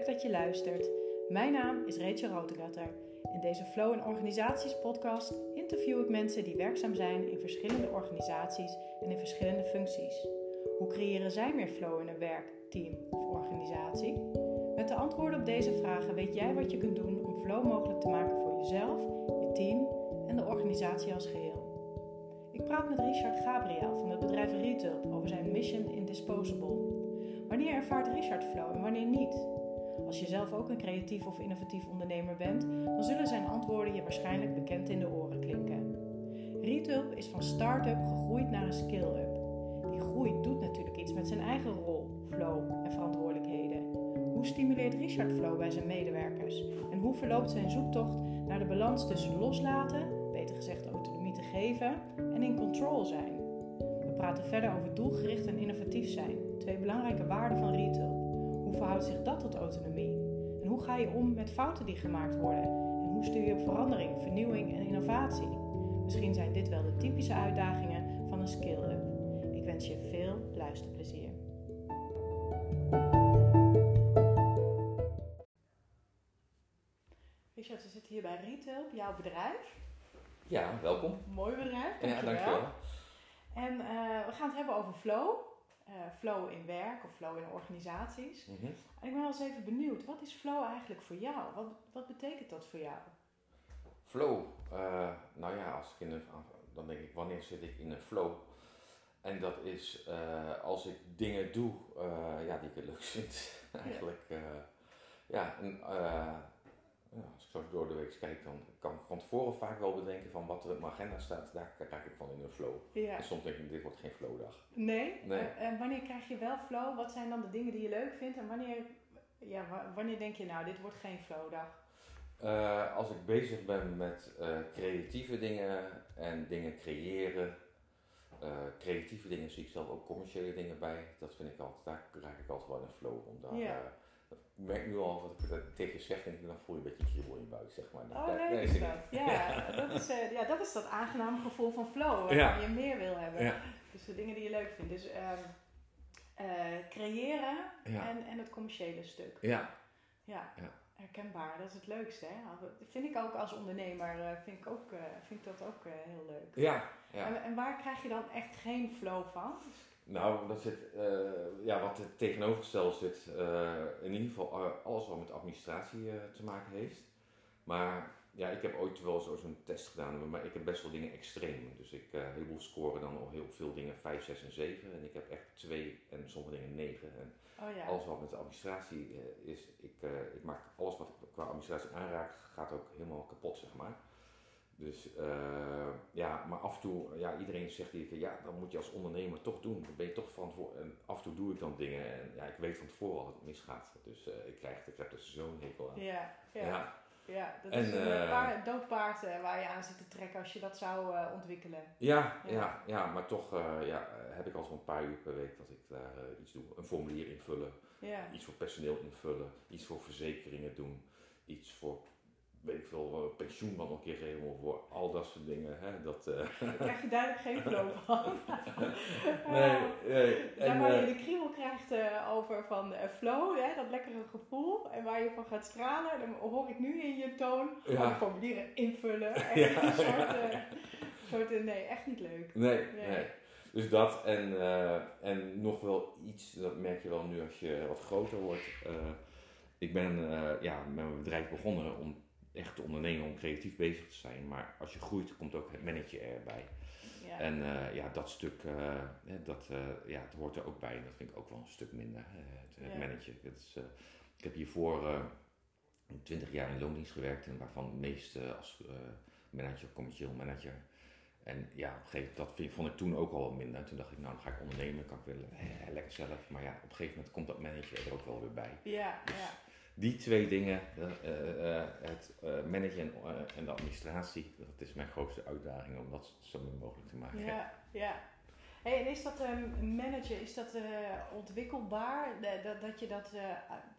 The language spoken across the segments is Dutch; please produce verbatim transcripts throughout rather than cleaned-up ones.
leuk dat je luistert. Mijn naam is Rachel Rotegatter. In deze Flow in Organisaties podcast interview ik mensen die werkzaam zijn in verschillende organisaties en in verschillende functies. Hoe creëren zij meer flow in een werk, team of organisatie? Met de antwoorden op deze vragen weet jij wat je kunt doen om flow mogelijk te maken voor jezelf, je team en de organisatie als geheel. Ik praat met Richard Gabriel van het bedrijf Retulp over zijn Mission Indisposable. Wanneer ervaart Richard flow en wanneer niet? Als je zelf ook een creatief of innovatief ondernemer bent, dan zullen zijn antwoorden je waarschijnlijk bekend in de oren klinken. Retulp is van start-up gegroeid naar een scale-up. Die groei doet natuurlijk iets met zijn eigen rol, flow en verantwoordelijkheden. Hoe stimuleert Richard flow bij zijn medewerkers? En hoe verloopt zijn zoektocht naar de balans tussen loslaten, beter gezegd autonomie te geven, en in control zijn? We praten verder over doelgericht en innovatief zijn, twee belangrijke waarden van Retulp. Hoe verhoudt zich dat tot autonomie? En hoe ga je om met fouten die gemaakt worden? En hoe stuur je op verandering, vernieuwing en innovatie? Misschien zijn dit wel de typische uitdagingen van een scale-up. Ik wens je veel luisterplezier. Richard, we zitten hier bij Retulp, jouw bedrijf. Ja, welkom. Mooi bedrijf, dankjewel. Ja, dankjewel. En uh, we gaan het hebben over flow. Uh, flow in werk of flow in organisaties. Mm-hmm. En ik ben wel eens even benieuwd, wat is flow eigenlijk voor jou? Wat, wat betekent dat voor jou? Flow, uh, nou ja, als ik in een, dan denk ik, wanneer zit ik in een flow? En dat is uh, als ik dingen doe uh, ja, die ik leuk vind, eigenlijk. Uh, ja, en, uh, ja, als ik zo door de week kijk, dan kan ik van tevoren vaak wel bedenken van wat er op mijn agenda staat, daar krijg ik van in een flow. Ja. En soms denk ik, dit wordt geen flowdag. Nee? Nee. En, en wanneer krijg je wel flow? Wat zijn dan de dingen die je leuk vindt? En wanneer, ja, wanneer denk je, nou, dit wordt geen flowdag? Uh, als ik bezig ben met uh, creatieve dingen en dingen creëren, uh, creatieve dingen zie ik zelf ook commerciële dingen bij. Dat vind ik altijd, daar krijg ik altijd wel een flow om daar. Ja. Uh, ik merk nu al, wat ik dat tegen je zeg, denk ik, dan voel je een beetje kriebel in je buik, zeg maar. Oh, leuk is dat. Ja, dat is, uh, ja, dat is dat aangename gevoel van flow, waarvan ja. je meer wil hebben. Ja. Dus de dingen die je leuk vindt. Dus uh, uh, creëren ja. en, en het commerciële stuk. Ja. Ja. ja. Herkenbaar, dat is het leukste. Hè? Dat vind ik ook als ondernemer, uh, vind ik, ook, uh, vind ik dat ook uh, heel leuk. Ja. ja. En, en waar krijg je dan echt geen flow van? Nou, dat zit, uh, ja, wat er tegenovergesteld zit, uh, in ieder geval uh, alles wat met administratie uh, te maken heeft. Maar ja, ik heb ooit wel zo, zo'n test gedaan, maar ik heb best wel dingen extreem. Dus ik uh, heel veel scoren dan al heel veel dingen vijf, zes en zeven. En ik heb echt twee en sommige dingen negen. En oh ja. alles wat met de administratie uh, is, ik, uh, ik maak alles wat ik qua administratie aanraak, gaat ook helemaal kapot, zeg maar. Dus uh, ja, maar af en toe, ja, iedereen zegt hier, ja, dan moet je als ondernemer toch doen. Dan ben je toch verantwoordelijk. En af en toe doe ik dan dingen en ja, ik weet van tevoren al dat het misgaat. Dus uh, ik krijg ik heb er zo'n hekel aan. Ja, ja. ja. ja dat en, is een uh, paar, doodpaard uh, waar je aan zit te trekken als je dat zou uh, ontwikkelen. Ja, ja. ja, ja maar toch uh, ja, heb ik al zo'n paar uur per week dat ik daar uh, iets doe. Een formulier invullen, ja. iets voor personeel invullen, iets voor verzekeringen doen, iets voor... weet ik veel, uh, pensioen wat nog een keer regelen voor al dat soort dingen. Hè? Dat, uh... Daar krijg je duidelijk geen flow van. nee, nee. Daar en, waar uh... je de kriebel krijgt uh, over van uh, flow, hè, dat lekkere gevoel. En waar je van gaat stralen, dan hoor ik nu in je toon. Ja. De formulieren invullen. Echt ja. een soort, uh, soort uh, nee, echt niet leuk. Nee, nee. nee. Dus dat en, uh, en nog wel iets, dat merk je wel nu als je wat groter wordt. Uh, ik ben uh, ja, met mijn bedrijf begonnen om echt te ondernemen, om creatief bezig te zijn. Maar als je groeit, komt ook het managen erbij. Ja. En uh, ja, dat stuk, uh, dat, uh, ja, het hoort er ook bij. En dat vind ik ook wel een stuk minder, uh, het, het ja. managen. Het is, uh, ik heb hiervoor uh, twintig jaar in loondienst gewerkt. En waarvan het meeste uh, als uh, manager, commercieel manager. En ja, op een gegeven moment, dat vind, vond ik toen ook al wat minder. Toen dacht ik, nou dan ga ik ondernemen, kan ik wel eh, lekker zelf. Maar ja, op een gegeven moment komt dat managen er ook wel weer bij. Ja, dus, ja. Die twee dingen, uh, uh, het uh, managen en, uh, en de administratie, dat is mijn grootste uitdaging om dat zo min mogelijk te maken. Ja, ja. Hey, en is dat um, managen, is dat uh, ontwikkelbaar? De, dat, dat je dat, uh,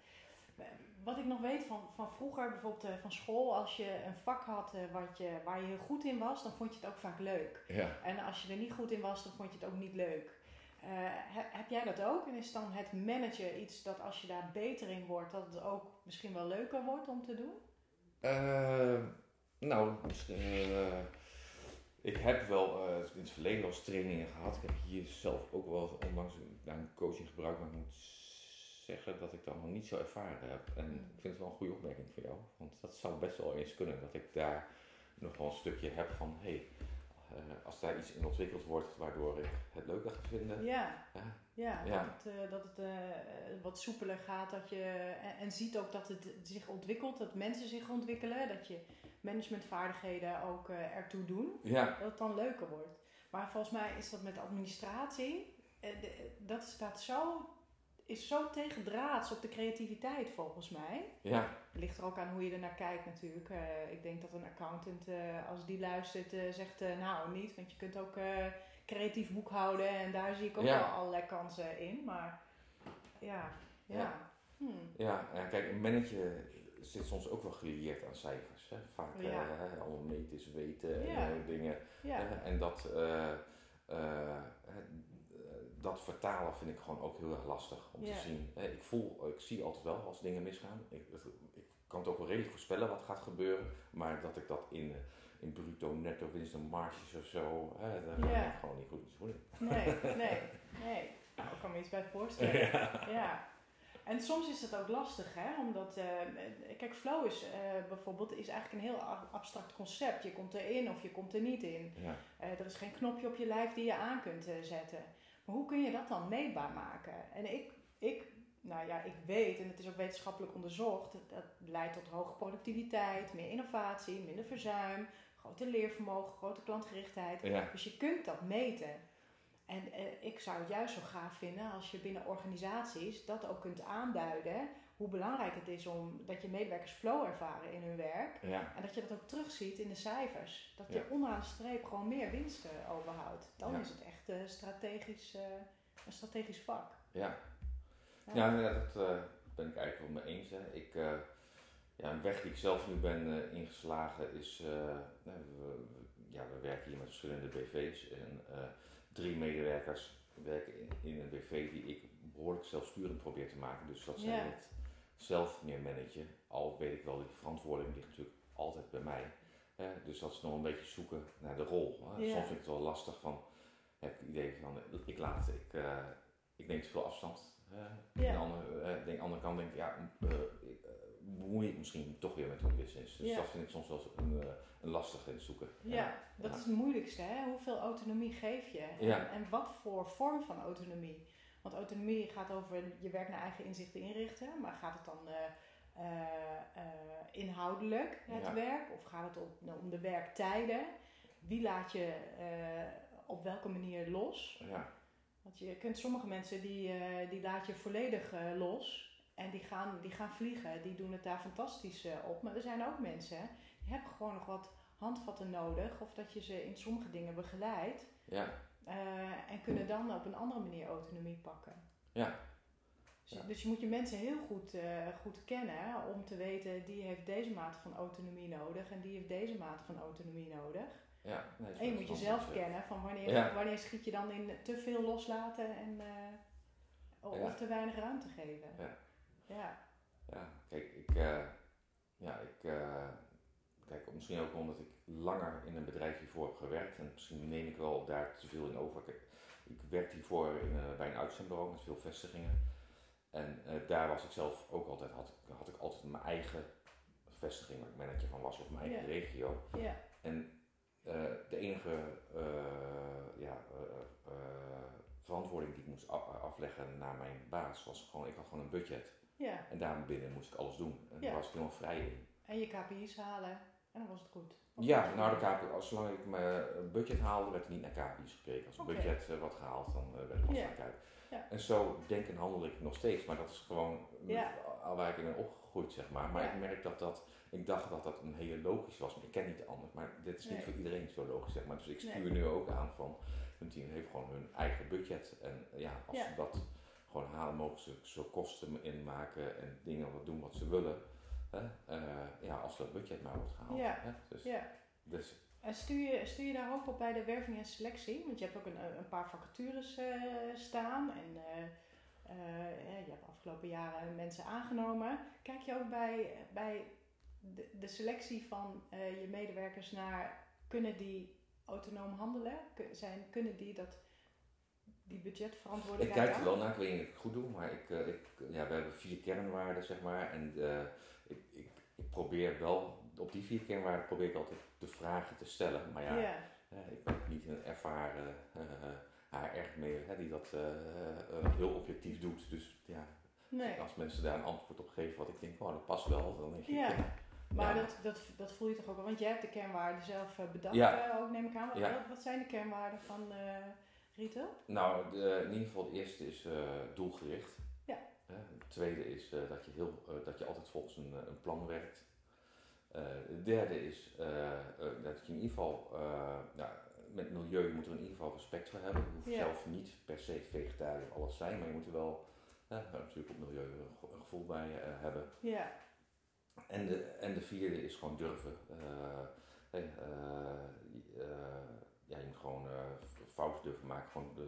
wat ik nog weet van, van vroeger, bijvoorbeeld uh, van school, als je een vak had uh, wat je, waar je heel goed in was, dan vond je het ook vaak leuk. Ja. En als je er niet goed in was, dan vond je het ook niet leuk. he, heb jij dat ook? En is dan het managen iets dat als je daar beter in wordt, dat het ook misschien wel leuker wordt om te doen? Uh, nou, uh, ik heb wel uh, in het verleden wel eens trainingen gehad. Ik heb hier zelf ook wel onlangs een coaching gebruikt, maar ik moet zeggen dat ik dat nog niet zo ervaren heb. En ik vind het wel een goede opmerking voor jou, want dat zou best wel eens kunnen, dat ik daar nog wel een stukje heb van, hé, hey, uh, als daar iets in ontwikkeld wordt waardoor ik het leuker ga vinden. Ja, ja, ja, ja. dat het, uh, dat het uh, wat soepeler gaat, dat je, en, en ziet ook dat het zich ontwikkelt, dat mensen zich ontwikkelen, dat je managementvaardigheden ook uh, ertoe doen, ja. dat het dan leuker wordt. Maar volgens mij is dat met administratie, uh, de, dat staat zo, is zo tegendraads op de creativiteit volgens mij. Ja. Het ligt er ook aan hoe je er naar kijkt natuurlijk. Uh, ik denk dat een accountant, uh, als die luistert, uh, zegt uh, nou niet, want je kunt ook uh, creatief boekhouden en daar zie ik ook ja. wel allerlei kansen in. Maar ja, ja. Ja, hmm. ja en kijk, een manager zit soms ook wel gelieerd aan cijfers. Hè? Vaak ja. uh, allemaal meten is weten ja. en uh, dingen. Ja. Uh, en dat, uh, uh, dat vertalen vind ik gewoon ook heel erg lastig om ja. te zien. Uh, ik voel, ik zie altijd wel als dingen misgaan. Ik, ik kan het ook wel redelijk voorspellen wat gaat gebeuren. Maar dat ik dat in, in bruto, netto, winst en marges of zo, uh, daar ja. ben ik gewoon niet goed in. Nee, nee, nee. Nou, ik kan me iets bij voorstellen. Ja. ja. En soms is het ook lastig, hè? Omdat, uh, kijk, flow is uh, bijvoorbeeld is eigenlijk een heel abstract concept. Je komt erin of je komt er niet in. Ja. Uh, er is geen knopje op je lijf die je aan kunt uh, zetten. Maar hoe kun je dat dan meetbaar maken? En ik, ik, nou ja, ik weet, en het is ook wetenschappelijk onderzocht, dat, dat leidt tot hoge productiviteit, meer innovatie, minder verzuim, groter leervermogen, grote klantgerichtheid. Ja. Dus je kunt dat meten. En eh, ik zou het juist zo gaaf vinden als je binnen organisaties dat ook kunt aanduiden. Hoe belangrijk het is om dat je medewerkers flow ervaren in hun werk. Ja. En dat je dat ook terugziet in de cijfers. Dat je Ja. onderaan de streep gewoon meer winst uh, overhoudt. Dan ja. is het echt uh, strategisch, uh, een strategisch vak. Ja, ja. ja dat uh, ben ik eigenlijk wel mee eens. Hè. Ik, uh, ja, een weg die ik zelf nu ben uh, ingeslagen is... Uh, we, ja, we werken hier met verschillende B V's. En, uh, drie medewerkers werken in, in een B V die ik behoorlijk zelfsturend probeer te maken. Dus dat zij ja. het zelf meer managen. Al weet ik wel, die verantwoording ligt natuurlijk altijd bij mij. Eh, dus dat is nog een beetje zoeken naar de rol. Eh. Ja. Soms vind ik het wel lastig van, heb ik het idee van, ik laat, ik, uh, ik neem te veel afstand. Uh, ja. Aan de andere, uh, de andere kant denk ik, ja, uh, uh, bemoei ik misschien toch weer met hun business. Dus ja. dat vind ik soms wel een, uh, een lastige in zoeken. Ja, ja. dat ja. is het moeilijkste. Hè? Hoeveel autonomie geef je? Ja. En, en wat voor vorm van autonomie? Want autonomie gaat over je werk naar eigen inzichten inrichten. Maar gaat het dan uh, uh, uh, inhoudelijk, het ja. werk? Of gaat het om, om de werktijden? Wie laat je uh, op welke manier los? Ja. Want je kunt sommige mensen, die, uh, die laat je volledig uh, los. En die gaan, die gaan vliegen. Die doen het daar fantastisch uh, op. Maar er zijn ook mensen, die hebben gewoon nog wat handvatten nodig. Of dat je ze in sommige dingen begeleidt. Ja. Uh, en kunnen dan op een andere manier autonomie pakken. Ja. Dus, ja. dus je moet je mensen heel goed, uh, goed kennen. Om te weten, die heeft deze mate van autonomie nodig. En die heeft deze mate van autonomie nodig. Ja, nee, en je moet jezelf kennen. Van wanneer, ja. wanneer schiet je dan in te veel loslaten. En, uh, of ja. te weinig ruimte geven. Ja. Ja. Ja, kijk, ik, uh, ja, ik, uh, kijk, misschien ook omdat ik langer in een bedrijf hiervoor heb gewerkt en misschien neem ik wel daar te veel in over. Ik, ik werkte hiervoor in, uh, bij een uitzendbureau met veel vestigingen en uh, daar was ik zelf ook altijd, had, had ik altijd mijn eigen vestiging waar ik manager van was op mijn eigen yeah. regio. Yeah. En uh, de enige uh, ja, uh, uh, verantwoording die ik moest afleggen naar mijn baas was gewoon, ik had gewoon een budget. Ja. En daarbinnen moest ik alles doen. En ja. daar was ik helemaal vrij in. En je K P I's halen en dan was het goed. Of ja, nou de K P I, als zolang ik mijn budget haalde, werd er niet naar K P I's gekeken. Als het okay. budget uh, wat gehaald, dan uh, werd er pas ja. naar gekeken. Ja. En zo denk en handel ik nog steeds. Maar dat is gewoon ja. al waar ik in ben opgegroeid, zeg maar. Maar ja. ik merk dat dat, ik dacht dat dat een hele logisch was. Maar ik ken niet anders. Maar dit is niet nee. voor iedereen zo logisch, zeg maar. Dus ik stuur nee. nu ook aan van, hun team heeft gewoon hun eigen budget. En ja, als ja. ze dat gewoon halen, mogen ze zo kosten inmaken en dingen wat doen wat ze willen. Hè? Uh, ja, als dat budget maar wordt gehaald. Ja. Hè? Dus, ja. dus En stuur je, stuur je daar ook op bij de werving en selectie? Want je hebt ook een, een paar vacatures uh, staan en uh, uh, je hebt afgelopen jaren mensen aangenomen. Kijk je ook bij, bij de, de selectie van uh, je medewerkers naar, kunnen die autonoom handelen? Zijn, kunnen die dat, die budgetverantwoordelijkheid? Ik kijk er wel naar, ik weet niet of ik het goed doe, maar ik, uh, ik, ja, we hebben vier kernwaarden, zeg maar. En uh, ik, ik, ik probeer wel, op die vier kernwaarden probeer ik altijd de vragen te stellen. Maar ja, yeah. uh, ik ben niet een ervaren uh, H R-mailer die dat uh, uh, heel objectief doet. Dus ja, nee. Als mensen daar een antwoord op geven wat ik denk, oh dat past wel, dan denk ik... Yeah. Ja. Maar ja. dat, dat, dat voel je toch ook wel, want jij hebt de kernwaarden zelf bedacht, ja. uh, ook neem ik aan. Wat, ja. wat zijn de kernwaarden van uh, Retail? Nou, de, in ieder geval het eerste is uh, doelgericht. Ja. Uh, het tweede is uh, dat, je heel, uh, dat je altijd volgens een, een plan werkt. Uh, het derde is uh, uh, dat je in ieder geval, uh, ja, met milieu je moet er in ieder geval respect voor hebben. Je hoeft ja. zelf niet per se vegetariër of alles zijn, maar je moet er wel uh, natuurlijk op milieu een gevoel bij uh, hebben. Ja. En de, en de vierde is gewoon durven. Uh, hey, uh, uh, ja, je moet gewoon uh, fouten durven maken, gewoon de,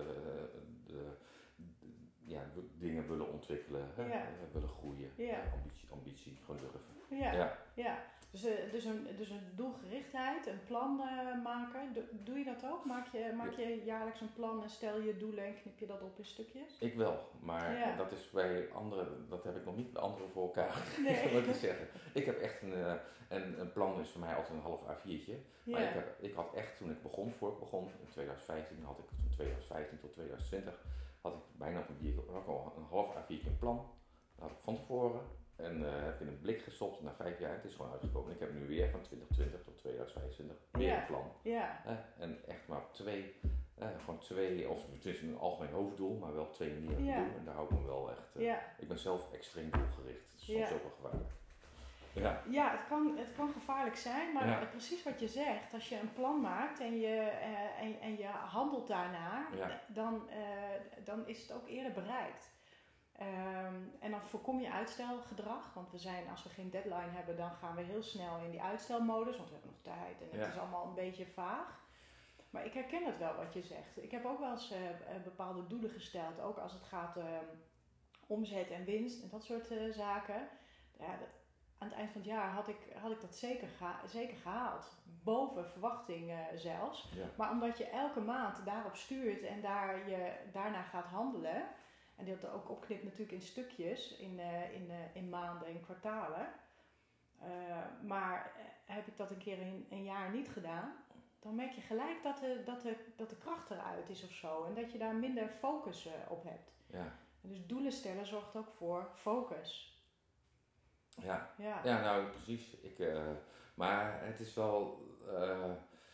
de, de ja, dingen willen ontwikkelen, ja. uh, willen groeien, ja. uh, ambitie, ambitie, gewoon durven. Ja, ja. ja. Dus, uh, dus, een, dus een doelgerichtheid, een plan uh, maken, Do, doe je dat ook? Maak je, maak je jaarlijks een plan en stel je doelen en knip je dat op in stukjes? Ik wel, maar ja. dat is bij anderen, dat heb ik nog niet bij anderen voor elkaar. Nee. Wat ik zeggen. Ik heb echt een, uh, een, een plan is voor mij altijd een half A viertje. Ja. Maar ik, heb, ik had echt, toen ik begon, voor ik begon, in twintig vijftien had ik van twintig vijftien tot twintig twintig, had ik bijna op een, dier, ook al een half A viertje een plan. Dat had ik van tevoren. En uh, heb in een blik gestopt na vijf jaar. Het is gewoon uitgekomen. Ik heb nu weer van twintig twintig tot twintig vijfentwintig weer ja. een plan. Ja. Uh, en echt maar twee, uh, gewoon twee, of het is een algemeen hoofddoel, maar wel twee manieren ja. te doen. En daar hou ik me wel echt. Uh, ja. Ik ben zelf extreem doelgericht. Dat is soms ja. ook wel gevaarlijk. Ja, ja het, kan, het kan gevaarlijk zijn, maar ja. precies wat je zegt, als je een plan maakt en je, uh, en, en je handelt daarna, ja. dan, uh, dan is het ook eerder bereikt. Um, en dan voorkom je uitstelgedrag, want we zijn, als we geen deadline hebben, dan gaan we heel snel in die uitstelmodus, want we hebben nog tijd en het ja. is allemaal een beetje vaag. Maar ik herken het wel wat je zegt. Ik heb ook wel eens uh, bepaalde doelen gesteld, ook als het gaat om uh, omzet en winst en dat soort uh, zaken. Ja, dat, aan het eind van het jaar had ik, had ik dat zeker, geha- zeker gehaald, boven verwachting uh, zelfs. Ja. Maar omdat je elke maand daarop stuurt en daar je daarna gaat handelen, en die dat ook opknipt natuurlijk in stukjes, in, uh, in, uh, in maanden en kwartalen. Uh, maar uh, heb ik dat een keer in een jaar niet gedaan, dan merk je gelijk dat de, dat de, dat de kracht eruit is of zo. En dat je daar minder focus uh, op hebt. Ja. En dus doelen stellen zorgt ook voor focus. Ja, ja. ja nou precies. Ik, uh, maar het is wel... Uh,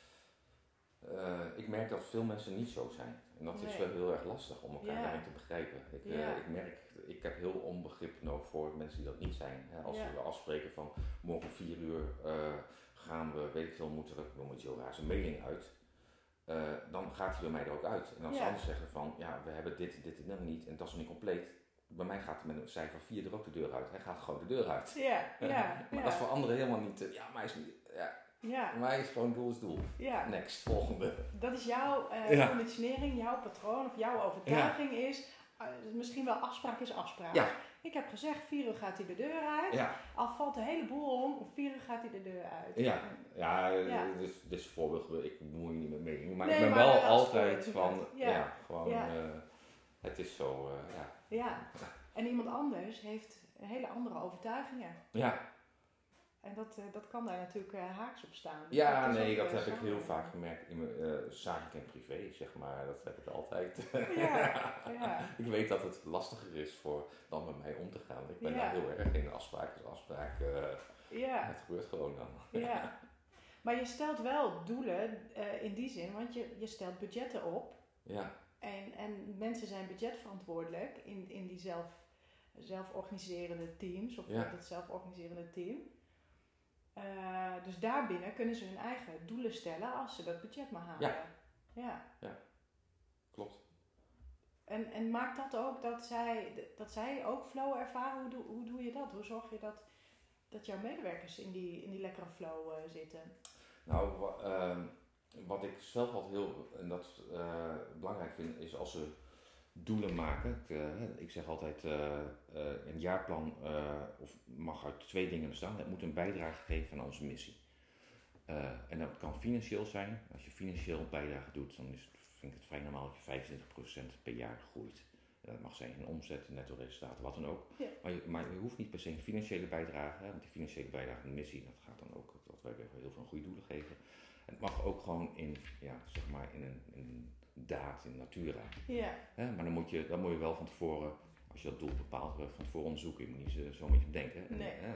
uh, ik merk dat veel mensen niet zo zijn. En dat nee. is wel heel erg lastig om elkaar ja. daarin te begrijpen. Ik, ja. uh, ik merk, ik heb heel onbegrip nodig voor mensen die dat niet zijn. Hè. Als ja. we afspreken van morgen om vier uur uh, gaan we, weet ik veel, moeten er, noem iets heel raars, een mailing uit. Uh, dan gaat hij bij mij er ook uit. En als ja. ze anders zeggen van, ja, we hebben dit, dit en dat niet en dat is nog niet compleet. Bij mij gaat met een cijfer vier er ook de deur uit. Hij gaat gewoon de deur uit. Ja, ja, maar ja. dat is voor anderen helemaal niet, uh, ja, maar hij is niet, ja. Ja. Voor mij is gewoon doel is doel. Ja. Next, volgende. Dat is jouw uh, ja. conditionering, jouw patroon of jouw overtuiging ja. is, uh, misschien wel afspraak is afspraak. Ja. Ik heb gezegd, vier uur gaat hij de deur uit. Ja. Al valt de hele boel om, om vier uur gaat hij de deur uit. Ja, ja, ja. Dit, is, dit is een voorbeeld, ik bemoei niet met meningen, maar nee, ik ben maar wel altijd van, ja, ja gewoon, ja. Uh, het is zo, uh, ja. Ja, en iemand anders heeft hele andere overtuigingen. Ja. En dat, uh, dat kan daar natuurlijk uh, haaks op staan. Ja, dat nee, dat heb ik heel vaak gemerkt in mijn uh, zakelijk en privé, zeg maar. Dat heb ik altijd. Ja, ja. Ik weet dat het lastiger is voor dan met mij om te gaan. Ik ben ja. daar heel erg in afspraak is afspraak. Uh, ja. Het gebeurt gewoon dan. Ja. Maar je stelt wel doelen uh, in die zin, want je, je stelt budgetten op. Ja. En, en mensen zijn budgetverantwoordelijk in, in die zelf, zelforganiserende teams of ja. dat zelforganiserende team. Uh, dus daarbinnen kunnen ze hun eigen doelen stellen als ze dat budget maar halen. Ja, ja. ja. Klopt. En, en maakt dat ook dat zij, dat zij ook flow ervaren? Hoe doe, hoe doe je dat? Hoe zorg je dat, dat jouw medewerkers in die, in die lekkere flow uh, zitten? Nou, wa- ehm, wat ik zelf altijd heel en dat, uh, belangrijk vind, is als we doelen maken. Ik, uh, ik zeg altijd, uh, uh, een jaarplan uh, of mag uit twee dingen bestaan. Het moet een bijdrage geven aan onze missie. Uh, en dat kan financieel zijn. Als je financieel een bijdrage doet, dan is, vind ik het vrij normaal dat je vijfentwintig procent per jaar groeit. Dat mag zijn in omzet, netto resultaten, wat dan ook. Ja. Maar, je, maar je hoeft niet per se een financiële bijdrage, hè, want die financiële bijdrage aan de missie, dat gaat dan ook, dat wij heel veel goede doelen geven. En het mag ook gewoon in, ja, zeg maar in een, in een daad, in natura. Ja. Hè, maar dan moet, je, dan moet je wel van tevoren, als je dat doel bepaalt, van tevoren onderzoeken. Je moet niet zo, zo met je bedenken. Nee. En,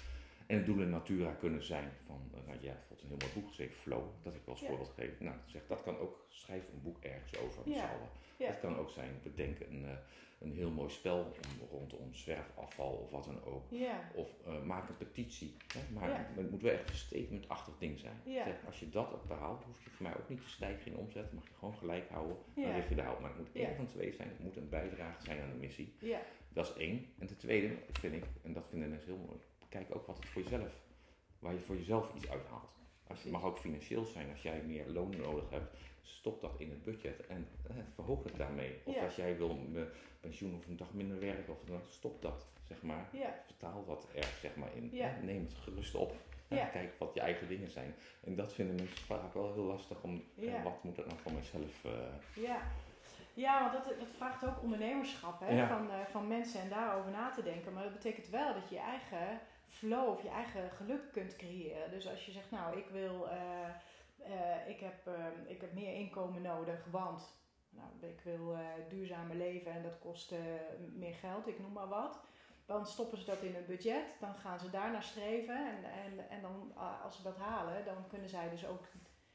en het doelen in natura kunnen zijn van, nou ja, bijvoorbeeld een heel mooi boek geschreven, Flow, dat ik wel als Ja. voorbeeld geef. Nou, dat, zegt, dat kan ook, schrijf een boek ergens over, met Ja. z'n allen. Ja. Het kan ook zijn, bedenk een, uh, een heel mooi spel om, rondom zwerfafval of wat dan ook. Ja. Of uh, maak een petitie. Hè? Maar Ja. het moet wel echt een statementachtig ding zijn. Ja. Zeg, als je dat ook behaalt, hoef je voor mij ook niet te stijgen in omzet. Dan mag je gewoon gelijk houden. Ja. Dan lig je daar op. Maar het moet Ja. één van twee zijn. Het moet een bijdrage zijn aan de missie. Ja. Dat is één. En ten tweede vind ik, en dat vinden mensen heel mooi, kijk ook wat het voor jezelf, waar je voor jezelf iets uithaalt. Als het mag ook financieel zijn. Als jij meer loon nodig hebt, stop dat in het budget en eh, verhoog het daarmee. Of Ja. als jij wil uh, pensioen of een dag minder werken, of dan stop dat, zeg maar. Ja. Vertaal dat er, zeg maar, in. Ja. Hè? Neem het gerust op. Ja. Hè? Kijk wat je eigen dingen zijn. En dat vinden mensen vaak wel heel lastig om, Ja. hè, wat moet dat nou voor mezelf? Uh... Ja. Ja, want dat, dat vraagt ook ondernemerschap, hè, Ja. van, uh, van mensen en daarover na te denken. Maar dat betekent wel dat je je eigen flow of je eigen geluk kunt creëren. Dus als je zegt, nou, ik wil, uh, uh, ik, heb, uh, ik heb meer inkomen nodig, want nou, ik wil uh, duurzamer leven en dat kost uh, meer geld, ik noem maar wat. Dan stoppen ze dat in hun budget, dan gaan ze daar naar streven en, en, en dan, uh, als ze dat halen, dan kunnen zij dus ook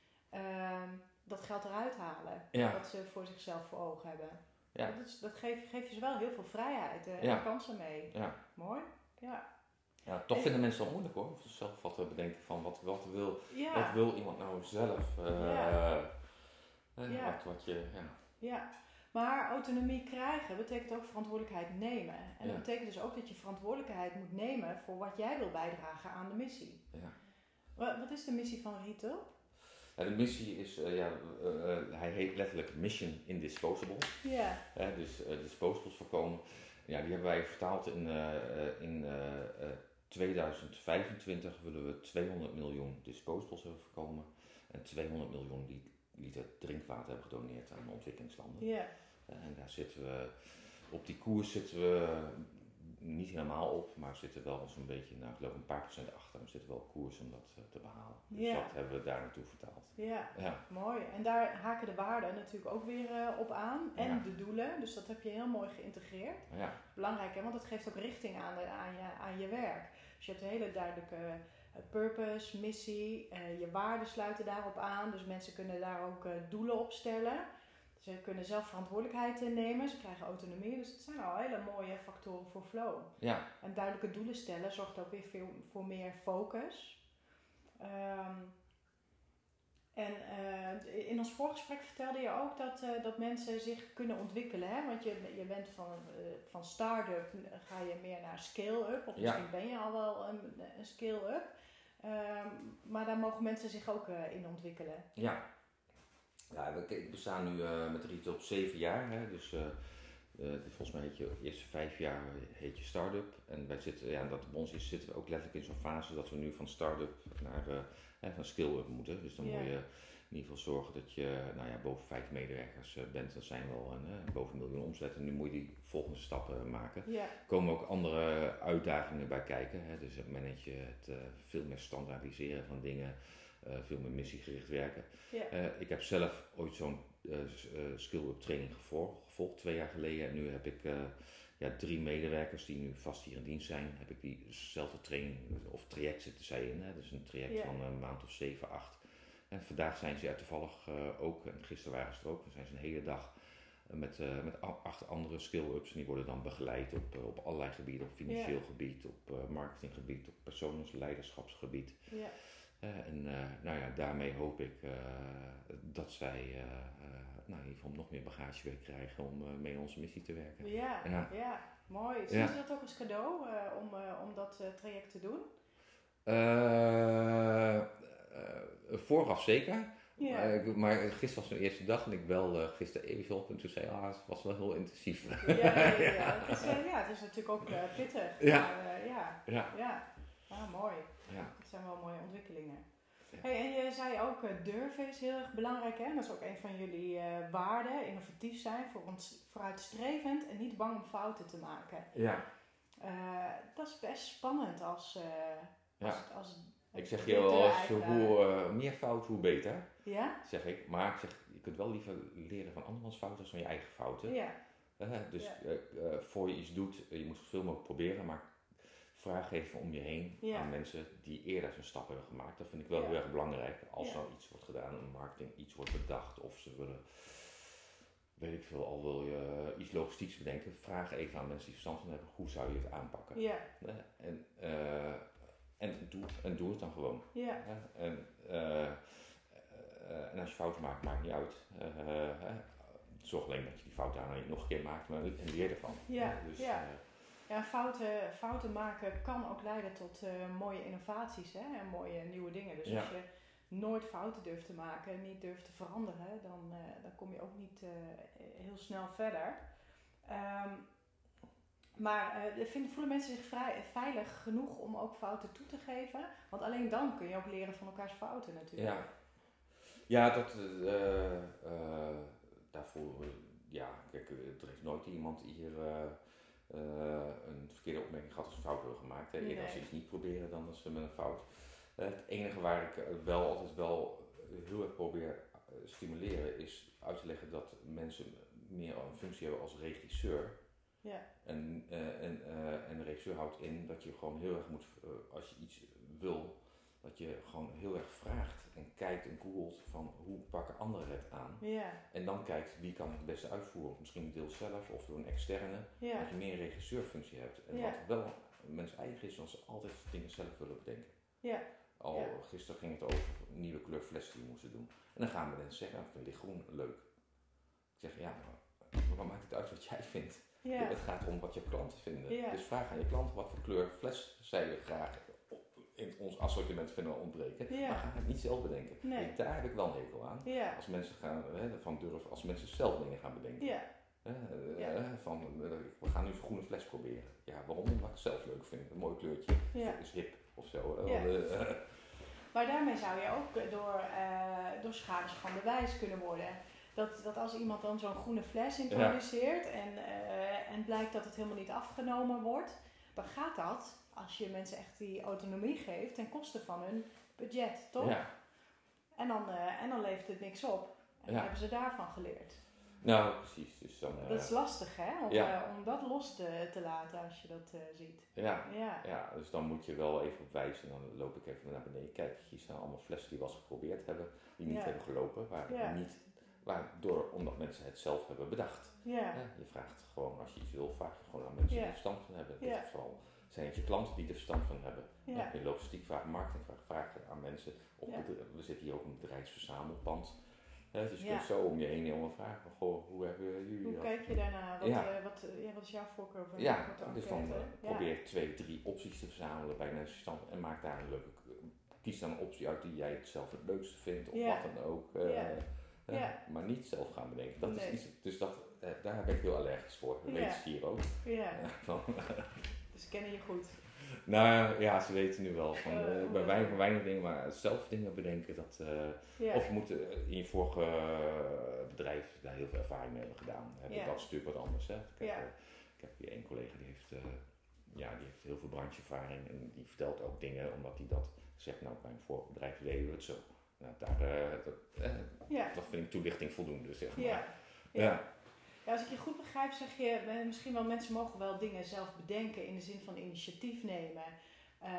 uh, dat geld eruit halen. Ja. Wat ze voor zichzelf voor ogen hebben. Ja. Dat, is, dat geeft, geeft je ze wel heel veel vrijheid uh, Ja. en kansen mee. Ja. Mooi. Ja. Ja, toch En- vinden mensen wel moeilijk hoor. Of ze zelf wat te bedenken van wat, wat, wil, Ja. wat wil iemand nou zelf. Uh, Ja. uh, Ja. Wat, wat je, ja. Ja, maar autonomie krijgen betekent ook verantwoordelijkheid nemen. En Ja. dat betekent dus ook dat je verantwoordelijkheid moet nemen voor wat jij wil bijdragen aan de missie. Ja. Wat, wat is de missie van Retail? Ja, de missie is, uh, ja, uh, uh, hij heet letterlijk Mission Indisposable. Ja, Uh, dus uh, disposables voorkomen. Ja, die hebben wij vertaald in, uh, uh, in uh, uh, tweeduizend vijfentwintig willen we tweehonderd miljoen disposables hebben voorkomen. En tweehonderd miljoen li- liter drinkwater hebben gedoneerd aan ontwikkelingslanden. ja, Uh, en daar zitten we, op die koers zitten we niet helemaal op, maar zitten wel zo'n beetje, nou ik geloof een paar procent achter. We zitten wel op koers om dat uh, te behalen. Dus Ja. dat hebben we daar naartoe vertaald. ja. Ja, Mooi. En daar haken de waarden natuurlijk ook weer uh, op aan. En Ja. de doelen. Dus dat heb je heel mooi geïntegreerd. ja, Belangrijk, hè? Want dat geeft ook richting aan, de, aan, je, aan je werk. Dus je hebt een hele duidelijke uh, purpose, missie. Uh, je waarden sluiten daarop aan. Dus mensen kunnen daar ook uh, doelen op stellen. Ze kunnen zelf verantwoordelijkheid uh, nemen. Ze krijgen autonomie. Dus dat zijn al hele mooie factoren voor flow. ja, En duidelijke doelen stellen zorgt ook weer veel, voor meer focus. Um, en uh, in ons voorgesprek vertelde je ook dat, uh, dat mensen zich kunnen ontwikkelen. Hè? Want je, je bent van, uh, van start-up, ga je meer naar scale-up. Of Ja. misschien ben je al wel een, een scale-up. Um, maar daar mogen mensen zich ook uh, in ontwikkelen. ja. Ja, we we bestaan nu uh, met Retail op zeven jaar. Hè? Dus uh, uh, volgens mij heet je eerste vijf jaar heet je start-up. En wij zitten, ja, dat bij ons is, zitten we ook letterlijk in zo'n fase dat we nu van start-up naar uh, hè, van scale-up moeten. Dus dan Ja. moet je in ieder geval zorgen dat je nou ja, boven vijf medewerkers uh, bent. Dat zijn wel een, uh, boven een miljoen omzet. En nu moet je die volgende stappen maken. Ja, Er komen ook andere uitdagingen bij kijken. Hè? Dus het managen, het uh, veel meer standaardiseren van dingen. Uh, veel meer missiegericht werken. ja, Uh, ik heb zelf ooit zo'n uh, uh, skill-up training gevolgd, gevolgd, twee jaar geleden. En nu heb ik uh, ja, drie medewerkers die nu vast hier in dienst zijn. Heb ik diezelfde training of traject zitten zij in. Hè? Dus een traject Ja. van een maand of zeven, acht. En vandaag zijn ze er toevallig uh, ook, en gisteren waren ze er ook. Dan zijn ze een hele dag uh, met, uh, met a- acht andere skill-ups. En die worden dan begeleid op, uh, op allerlei gebieden. Op financieel Ja. gebied, op uh, marketinggebied, op persoonsleiderschapsgebied. ja. Uh, en uh, nou ja, daarmee hoop ik uh, dat zij uh, uh, nou, in ieder geval nog meer bagage weer krijgen om uh, mee aan onze missie te werken. Ja, Ja. ja. Mooi. Zien Ja. ze dat ook als cadeau uh, om, uh, om dat uh, traject te doen? Uh, uh, vooraf zeker. Ja. Maar, ik- maar gisteren was mijn eerste dag en ik belde gisteren even op en toen zei ah, het was wel heel intensief. Ja, ja, ja, ja. Het is, eh, ja, het is natuurlijk ook uh, pittig. Ja. Maar, uh, ja. Ja. Ja. Ah, mooi. Ja. Dat zijn wel mooie ontwikkelingen. Ja. Hey, en je zei ook, uh, durven is heel erg belangrijk. Hè? Dat is ook een van jullie uh, waarden. Innovatief zijn, voor ons, vooruitstrevend en niet bang om fouten te maken. Ja. Uh, dat is best spannend als... Uh, als, Ja. als Ik zeg je wel eens, hoe uh, meer fout, hoe beter. Ja? Zeg ik. Maar ik zeg, je kunt wel liever leren van andermans fouten dan van je eigen fouten. Ja. Uh, dus ja. uh, uh, voor je iets doet, uh, je moet zoveel mogelijk proberen, maar vraag even om je heen ja. aan mensen die eerder zijn stap hebben gemaakt. Dat vind ik wel ja. heel erg belangrijk. Als ja. er iets wordt gedaan in marketing, iets wordt bedacht of ze willen, weet ik veel, al wil je iets logistieks bedenken, vraag even aan mensen die verstand van hebben, hoe zou je het aanpakken? Ja. Uh, en, uh, en, doe, en doe het dan gewoon. Ja. Uh, en, uh, uh, en als je fouten maakt, maakt niet uit. Uh, uh, zorg alleen dat je die fout daarna niet nog een keer maakt, maar en leer ervan. Ja, uh, dus, ja. Uh, ja fouten, fouten maken kan ook leiden tot uh, mooie innovaties, hè? En mooie nieuwe dingen. Dus ja. als je nooit fouten durft te maken, niet durft te veranderen, dan, uh, dan kom je ook niet uh, heel snel verder. Um, maar uh, vinden, voelen mensen zich vrij, veilig genoeg om ook fouten toe te geven? Want alleen dan kun je ook leren van elkaars fouten natuurlijk. Ja, ja dat, uh, uh, daarvoor, uh, ja, kijk, er heeft nooit iemand hier uh, uh, een verkeerde opmerking gehad als ze een fout hebben gemaakt. Hè. Eerder nee. als ze iets niet proberen dan als ze met een fout. Uh, het enige waar ik wel altijd wel heel erg probeer uh, stimuleren is uit te leggen dat mensen meer een functie hebben als regisseur. Ja. En, uh, en, uh, en de regisseur houdt in dat je gewoon heel erg moet, uh, als je iets wil, dat je gewoon heel erg vraagt en kijkt en googelt van hoe pakken anderen het aan. Ja. En dan kijkt wie kan het beste uitvoeren. Misschien deels zelf of door een externe. Ja. Dat je meer een regisseurfunctie hebt. En ja. wat wel mensen eigen is, dat ze altijd dingen zelf willen bedenken. Ja. Al ja. gisteren ging het over een nieuwe kleur fles die we moesten doen. En dan gaan we mensen zeggen, nou, ik vind lichtgroen leuk. Ik zeg, ja, maar wat maakt het uit wat jij vindt? Ja. Het gaat om wat je klanten vinden. Ja. Dus vraag aan je klanten wat voor kleur fles zij graag in ons assortiment vinden ontbreken. Ja. Maar ga het niet zelf bedenken. Nee. Dus daar heb ik wel een hekel aan. Ja. Als mensen gaan, hè, van durven, als mensen zelf dingen gaan bedenken. Ja. Hè, ja. uh, van, uh, we gaan nu een groene fles proberen. Ja, waarom? Wat ik zelf leuk vind. Een mooi kleurtje. Ja. Is hip of zo. Ja. Uh, uh, maar daarmee zou je ook door, uh, door schades van bewijs kunnen worden. Dat, dat als iemand dan zo'n groene fles introduceert ja. en, uh, en blijkt dat het helemaal niet afgenomen wordt, dan gaat dat, als je mensen echt die autonomie geeft, ten koste van hun budget, toch? Ja. En, dan, uh, en dan levert het niks op. En ja. hebben ze daarvan geleerd. Nou, precies. Dus dan, uh, dat is lastig, hè? Om, ja. uh, om dat los te, te laten als je dat uh, ziet. Ja. Ja. ja, dus dan moet je wel even op wijzen. En dan loop ik even naar beneden. Kijk, hier staan allemaal flessen die we al geprobeerd hebben, die niet ja. hebben gelopen, waar ja. niet... Waardoor, omdat mensen het zelf hebben bedacht. Ja. Ja, je vraagt gewoon, als je iets wil, vraag je gewoon aan mensen ja. die er verstand van hebben. In ja. dit geval zijn het je klanten die er verstand van hebben. Ja. Ja, je logistiek vraag, marketing vraag, vraag je aan mensen. Of ja. we zitten hier ook in een bedrijfsverzamelpand. Ja, dus je ja. kunt zo om je heen helemaal vragen, goh, hoe hebben jullie Hoe dat? kijk je daarna? Wat, ja. uh, wat, uh, ja, wat is jouw voorkeur voor Ja, een dus dan uh, ja. probeer twee, drie opties te verzamelen bij een verstand en maak daar een leuke, kies dan een optie uit die jij het zelf het leukste vindt of ja. wat dan ook. Uh, ja. Uh, ja. Maar niet zelf gaan bedenken. Dat nee. is iets, dus dat, uh, daar ben ik heel allergisch voor. Dat ja. weten ze hier ook. Ja. Van, dus kennen je goed. Nou ja, ze weten nu wel. Van, uh, uh, bij weinig, weinig dingen, maar zelf dingen bedenken. Dat, uh, ja. Of je moet uh, in je vorige uh, bedrijf daar heel veel ervaring mee hebben gedaan. Hè. Ja. Dat is natuurlijk wat anders. Hè. Ik, heb, ja. uh, ik heb hier één collega die heeft, uh, ja, die heeft heel veel brancheervaring. En die vertelt ook dingen omdat hij dat zegt. Nou, bij een vorige bedrijf deden we het zo. Nou, daar, uh, dat, uh, ja. dat vind ik toelichting voldoende, zeg maar. Ja. Ja. Ja. Ja, als ik je goed begrijp, zeg je misschien wel mensen mogen wel dingen zelf bedenken in de zin van initiatief nemen uh,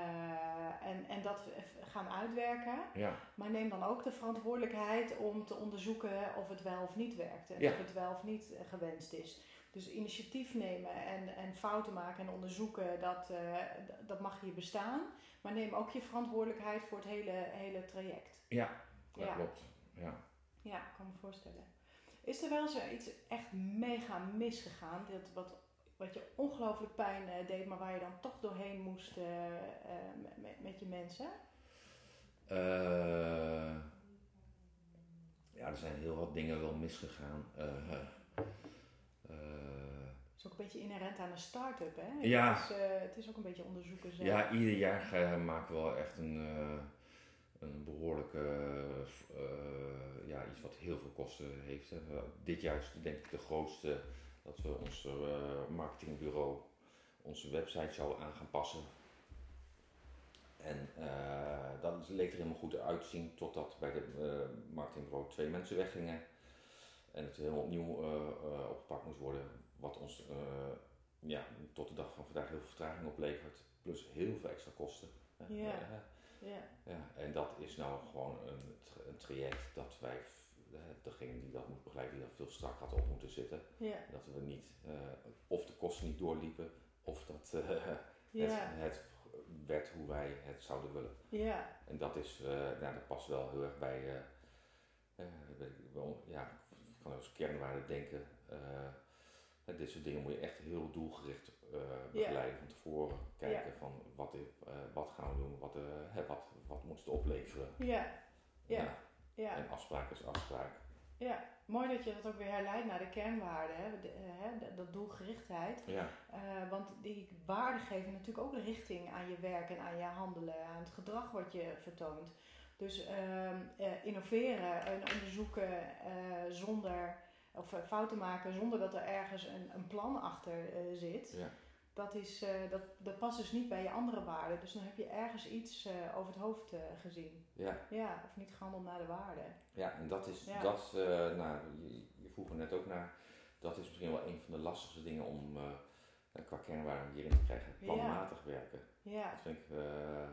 en, en dat gaan uitwerken. Ja. Maar neem dan ook de verantwoordelijkheid om te onderzoeken of het wel of niet werkt en ja. of het wel of niet uh, gewenst is. Dus initiatief nemen en, en fouten maken en onderzoeken, dat, uh, d- dat mag hier bestaan. Maar neem ook je verantwoordelijkheid voor het hele, hele traject. Ja, dat ja. klopt. Ja. Ja, ik kan me voorstellen. Is er wel eens iets echt mega misgegaan, dat wat, wat je ongelooflijk pijn uh, deed, maar waar je dan toch doorheen moest uh, uh, met, met je mensen? Uh, ja, er zijn heel wat dingen wel misgegaan. Uh, uh, Het is ook een beetje inherent aan een start-up, hè? Ja. Het is, uh, het is ook een beetje onderzoeken zelf. Ja, ieder jaar uh, maken we wel echt een, uh, een behoorlijke, uh, ja, iets wat heel veel kosten heeft. Uh, dit jaar is denk ik de grootste dat we ons uh, marketingbureau onze website zouden aan gaan passen. En uh, dat leek er helemaal goed uit te zien totdat bij de uh, marketingbureau twee mensen weggingen. En het helemaal opnieuw uh, uh, opgepakt moest worden. Wat ons uh, ja, tot de dag van vandaag heel veel vertraging oplevert. Plus heel veel extra kosten. Ja. Yeah. Uh, yeah. ja, en dat is nou gewoon een, een traject dat wij, uh, degene die dat moet begeleiden, die dat veel strak had op moeten zitten. Yeah. Dat we niet, uh, of de kosten niet doorliepen, of dat uh, yeah. het, het werd hoe wij het zouden willen. Ja. En dat is, uh, nou, dat past wel heel erg bij, uh, uh, bij wel, ja, ik kan als kernwaarde denken. Uh, dit soort dingen moet je echt heel doelgericht uh, begeleiden yeah. van tevoren. Kijken yeah. van wat, uh, wat gaan we doen, wat, uh, hè, wat, wat moet het opleveren. Ja. Yeah. Yeah. Ja. Yeah. En afspraak is afspraak. Ja, mooi dat je dat ook weer herleidt naar de kernwaarden, hè? De, hè? Dat doelgerichtheid. Ja. Uh, want die waarden geven natuurlijk ook richting aan je werk en aan je handelen, aan het gedrag wat je vertoont. Dus uh, uh, innoveren en onderzoeken uh, zonder, of uh, fouten maken zonder dat er ergens een, een plan achter uh, zit. Ja. Dat, is, uh, dat, dat past dus niet bij je andere waarden. Dus dan heb je ergens iets uh, over het hoofd uh, gezien. Ja. Ja, of niet gehandeld naar de waarden. Ja, en dat is, ja. dat, uh, nou, je, je vroeg er net ook naar, dat is misschien wel een van de lastigste dingen om uh, qua kernwaarden hierin te krijgen. Planmatig ja. werken. Ja. Dat vind ik, uh,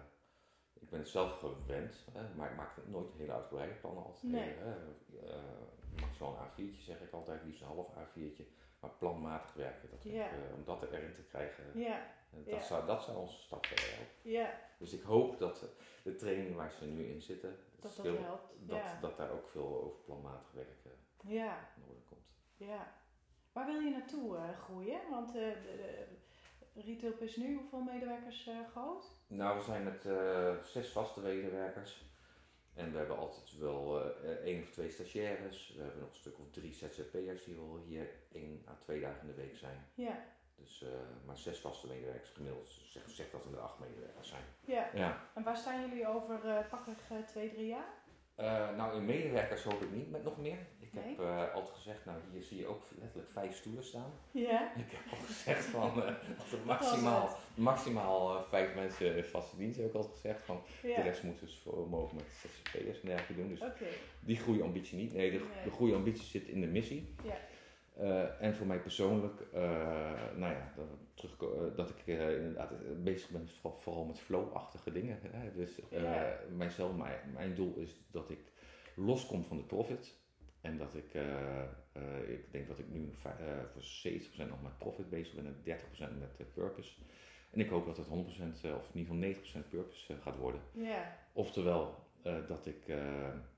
ik ben het zelf gewend, hè, maar ik maak nooit hele uitgebreide plannen altijd. Nee. Uh, uh, maximaal een A viertje zeg ik altijd, liefst een half A viertje. Maar planmatig werken, dat ja. ik, uh, om dat erin te krijgen, ja. dat, ja. zou, dat zou onze stap verder helpen. Ja. Dus ik hoop dat de training waar ze nu in zitten, dat, dat, heel, helpt. Dat, ja. dat daar ook veel over planmatig werken ja. in orde komt. Ja. Waar wil je naartoe uh, groeien? Want uh, de, de Retail Plus nu, hoeveel medewerkers uh, groot? Nou, we zijn met uh, zes vaste medewerkers. En we hebben altijd wel uh, één of twee stagiaires. We hebben nog een stuk of drie Z Z P'ers die wel hier één à twee dagen in de week zijn. Ja. Dus, uh, maar zes vaste medewerkers gemiddeld. Zeg, zeg dat we er acht medewerkers zijn. Ja. ja. En waar staan jullie over uh, pakweg uh, twee, drie jaar? Uh, nou, in medewerkers hoop ik niet met nog meer. Ik nee? heb uh, altijd gezegd, nou hier zie je ook letterlijk vijf stoelen staan. Ja. Ik heb al gezegd van, uh, dat er maximaal, maximaal uh, vijf mensen in vaste dienst heb ik altijd gezegd. Van, ja. De rest moet dus voor mogen met Z Z P'ers en dergelijke doen. Dus okay. Die groeiambitie niet. Nee, de, nee. de groeiambitie zit in de missie. Ja. Uh, en voor mij persoonlijk, uh, nou ja, dat, terug, uh, dat ik uh, inderdaad bezig ben vooral, vooral met flow-achtige dingen. Hè? Dus uh, ja. mijzelf, mijn, mijn doel is dat ik loskom van de profit. En dat ik, uh, uh, ik denk dat ik nu uh, voor zeventig procent nog met profit bezig ben en dertig procent met uh, purpose. En ik hoop dat het honderd procent uh, of in ieder geval negentig procent purpose uh, gaat worden. Ja. Oftewel, uh, dat ik, uh,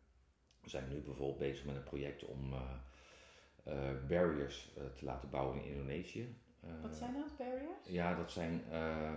we zijn nu bijvoorbeeld bezig met een project om... Uh, Uh, barriers uh, te laten bouwen in Indonesië. Uh, Wat zijn dat, barriers? Ja, dat zijn, uh,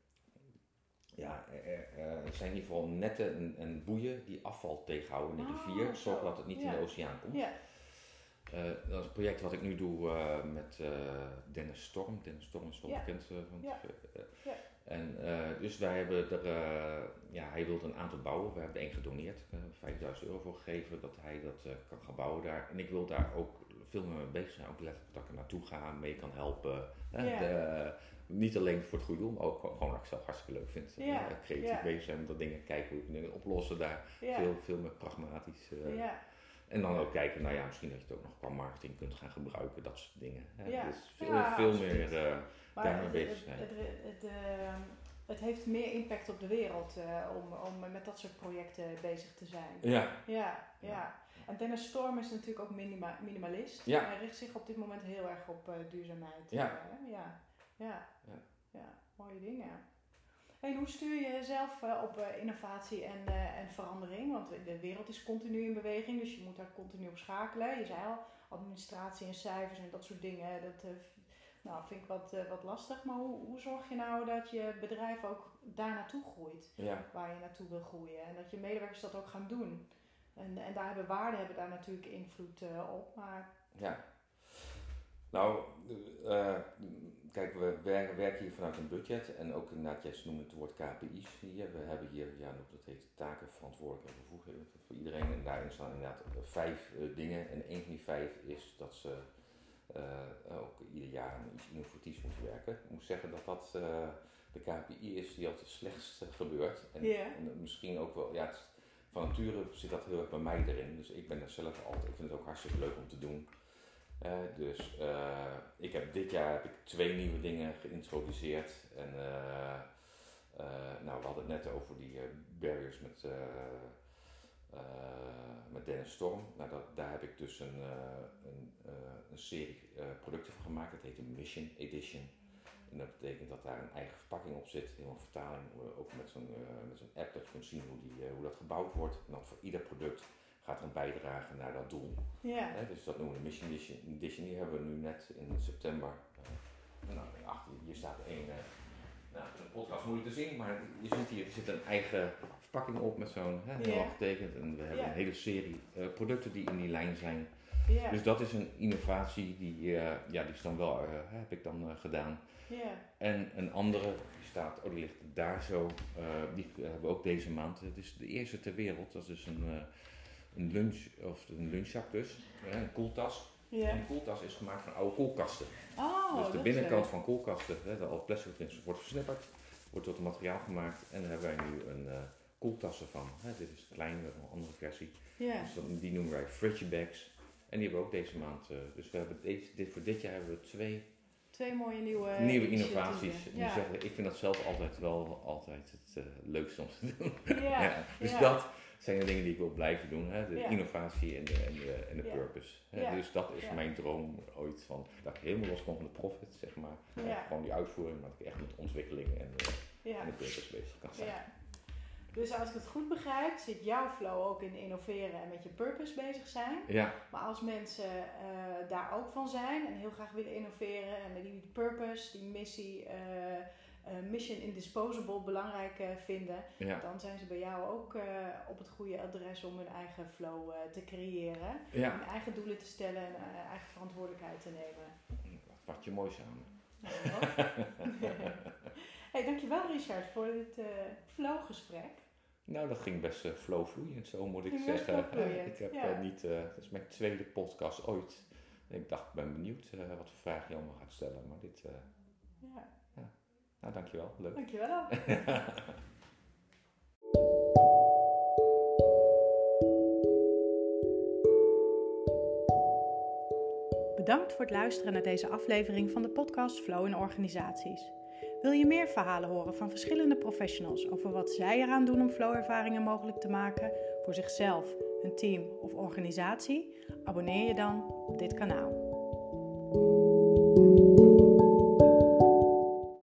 ja, uh, uh, het zijn in ieder geval netten en, en boeien die afval tegenhouden in de oh, rivier, zorgen dat het niet ja. in de oceaan komt. Ja. Uh, dat is een project wat ik nu doe uh, met uh, Dennis Storm. Dennis Storm is wel ja. bekend. Uh, want, ja. Uh, ja. En uh, dus wij hebben er, uh, ja, hij wilde een aantal bouwen. We hebben er één gedoneerd, uh, vijfduizend euro voor gegeven, dat hij dat uh, kan gaan bouwen daar. En ik wil daar ook veel meer mee bezig zijn, ook letterlijk dat ik er naartoe ga, mee kan helpen. Hè? Yeah. De, niet alleen voor het goede doel, maar ook gewoon dat ik zelf hartstikke leuk vind. Yeah. Uh, creatief yeah. bezig zijn met dat dingen, kijken hoe ik dingen oplossen daar. Yeah. Veel, veel meer pragmatisch. Uh, yeah. En dan ook kijken, nou ja, misschien dat je het ook nog qua marketing kunt gaan gebruiken, dat soort dingen. Hè? Yeah. Dus veel, ja, veel meer uh, daarmee bezig zijn. Het, het, het, uh, het heeft meer impact op de wereld uh, om, om met dat soort projecten bezig te zijn. Ja. Ja, ja. ja. En Dennis Storm is natuurlijk ook minima, minimalist. Ja. Hij richt zich op dit moment heel erg op uh, duurzaamheid. Ja. Uh, ja. Ja. Ja. Ja. Mooie dingen. En hoe stuur je jezelf uh, op uh, innovatie en, uh, en verandering? Want de wereld is continu in beweging, dus je moet daar continu op schakelen. Je zei al, administratie en cijfers en dat soort dingen, dat uh, Nou, vind ik wat, uh, wat lastig. Maar hoe, hoe zorg je nou dat je bedrijf ook daar naartoe groeit? Ja. Waar je naartoe wil groeien. En dat je medewerkers dat ook gaan doen. En, en daar hebben waarden hebben daar natuurlijk invloed uh, op. Maar... Ja. Nou, uh, kijk, we werken, werken hier vanuit een budget. En ook inderdaad, jij noemt het woord K P I's hier. We hebben hier, ja, dat heet taken, verantwoordelijke bevoegdheden voor iedereen. En daarin staan inderdaad vijf uh, dingen. En een van die vijf is dat ze uh, ook ieder jaar aan iets innovatiefs moeten werken. Ik moet zeggen dat dat uh, de K P I is die altijd het slechtst gebeurt. En, yeah. en misschien ook wel, ja, het, van nature zit dat heel erg bij mij erin. Dus ik ben er zelf altijd, ik vind het ook hartstikke leuk om te doen. Uh, dus uh, ik heb dit jaar heb ik twee nieuwe dingen geïntroduceerd. En uh, uh, nou, we hadden het net over die uh, barriers met, uh, uh, met Dennis Storm. Nou, dat, daar heb ik dus een, uh, een, uh, een serie uh, producten van gemaakt. Dat heet de Mission Edition. En dat betekent dat daar een eigen verpakking op zit, helemaal vertaling, ook met zo'n, uh, met zo'n app dat je kunt zien hoe, die, uh, hoe dat gebouwd wordt. En dan voor ieder product gaat er een bijdrage naar dat doel. Ja. He, dus dat noemen we de Mission Edition. Edition. Die hebben we nu net in september. Uh, nou, achter, hier staat er één. Uh, nou, de podcast moeilijk te zien, maar je ziet hier, er zit een eigen verpakking op met zo'n he, heel yeah. getekend. En we hebben yeah. een hele serie uh, producten die in die lijn zijn. Yeah. Dus dat is een innovatie die, uh, ja, die is dan wel, uh, heb ik dan uh, gedaan. Yeah. En een andere, die staat, oh die ligt daar zo, uh, die hebben we ook deze maand. Het is de eerste ter wereld, dat is een, uh, een lunch, of een lunchzak dus, uh, een koeltas. Yeah. En die koeltas is gemaakt van oude koelkasten. Oh, dus de binnenkant van koelkasten, hè, dat al plastic is, wordt versnipperd, wordt tot een materiaal gemaakt. En daar hebben wij nu een uh, koeltassen van. Hè. Dit is klein, we hebben een andere versie. Yeah. Dus dat, die noemen wij fridge bags. En die hebben we ook deze maand. Uh, dus we hebben deze, dit, voor dit jaar hebben we twee, twee mooie nieuwe, nieuwe innovaties. Ja. Zeggen, ik vind dat zelf altijd wel altijd het uh, leukste om te doen. Ja. ja. Dus ja. dat zijn de dingen die ik wil blijven doen. Hè? De ja. innovatie en de, en de, en de ja. purpose. Hè? Ja. Dus dat is ja. mijn droom ooit van. Dat ik helemaal loskom van de profit, zeg maar. Ja. Ja, gewoon die uitvoering, maar dat ik echt met ontwikkeling en, uh, ja. en de purpose bezig kan zijn. Ja. Dus als ik het goed begrijp, zit jouw flow ook in innoveren en met je purpose bezig zijn. Ja. Maar als mensen uh, daar ook van zijn en heel graag willen innoveren en met die purpose, die missie, uh, uh, mission indisposable belangrijk uh, vinden, Ja. dan zijn ze bij jou ook uh, op het goede adres om hun eigen flow uh, te creëren. Ja. Hun eigen doelen te stellen en uh, eigen verantwoordelijkheid te nemen. Dat vat je mooi samen. Hey, dankjewel Richard voor dit uh, flow-gesprek. Nou, dat ging best uh, flowvloeiend, zo moet ik ging zeggen. Uh, ik heb ja. uh, niet, uh, het is mijn tweede podcast ooit. En ik dacht, ik ben benieuwd uh, wat voor vragen je allemaal gaat stellen. Maar dit, uh, ja. ja. Nou, dankjewel. Leuk. Dankjewel. Bedankt voor het luisteren naar deze aflevering van de podcast Flow in Organisaties. Wil je meer verhalen horen van verschillende professionals over wat zij eraan doen om flow-ervaringen mogelijk te maken voor zichzelf, hun team of organisatie? Abonneer je dan op dit kanaal.